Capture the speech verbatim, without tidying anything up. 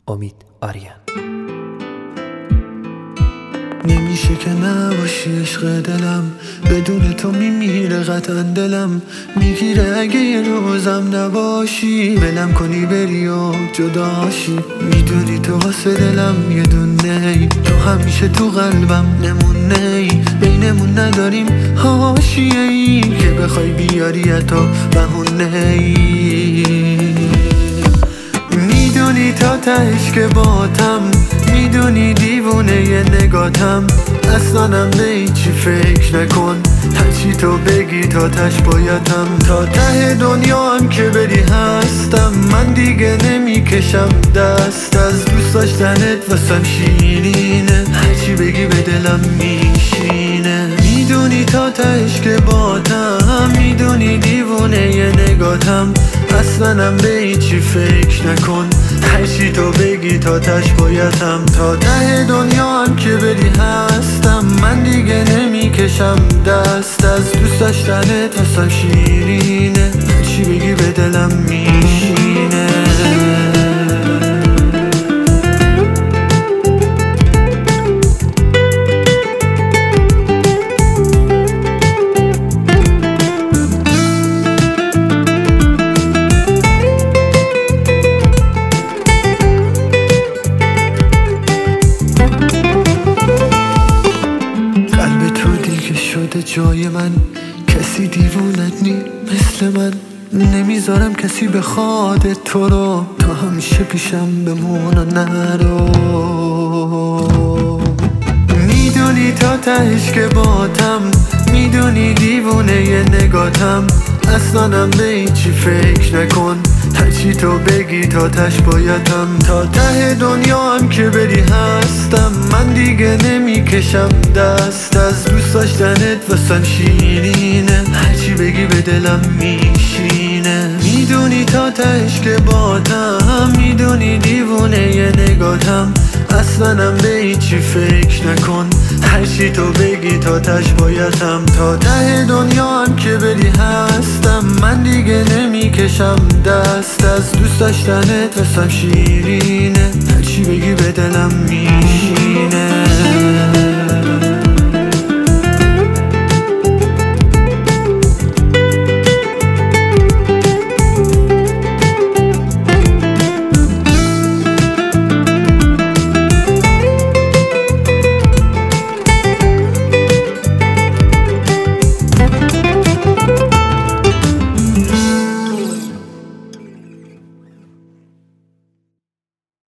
امید آریان. نمیشه که نباشی عشق دلم، بدون تو میمیره قطعا دلم. میگیره اگه یه روزم نباشی، ولم کنی بری و جداشی. میدونی تو واسه دلم یه دونه ای، تو همیشه تو قلبم نمونه ای. بینمون نداریم حاشیه ای که بخوای بیاری تو بهونه ای. میدونی تا تهش که باتم، میدونی دیوونه ی نگاتم. اصلانم به هیچی فکر نکن، هرچی تو بگی تا تش بایدم. تا ته دنیا هم که بری هستم، من دیگه نمیکشم دست. از دوست داشتنت واسم شیرینه، هرچی بگی به دلم میشینه. میدونی تا تهش که باتم، میدونی دیوونه ی نگاتم. اصلانم به هیچی فکر نکن، هرچی تو بگی تا تش بایدم. تا ته دنیا هم که بری هستم، من دیگه نمیکشم دست. از دوست داشتنت واسم شیرینه، هرچی بگی به دلم میشینه. شده جای من، کسی دیوونت نی مثل من. نمیذارم کسی بخواد تو رو، تو همیشه پیشم بمون و نرو. میدونی تا تهش که باتم، میدونی دیوونه ی نگاتم. اصلانم به هیچی فکر نکن، هرچی تو بگی تا تش بایدم. تا ته دنیا هم که بری هستم، من دیگه نمیکشم دست. از دوست داشتنت واسم شیرینه، هرچی بگی به دلم میشینه. میدونی تا تهش که باتم، میدونی دیوونه ی نگاتم. اصلانم به هیچی فکر نکن، هرچی تو بگی تا تش بایدم. تا ته دنیا هم که بری هستم، من دیگه نمیکشم دست. از دوست داشتنت واسم شیرینه، هرچی بگی به دلم میشینه.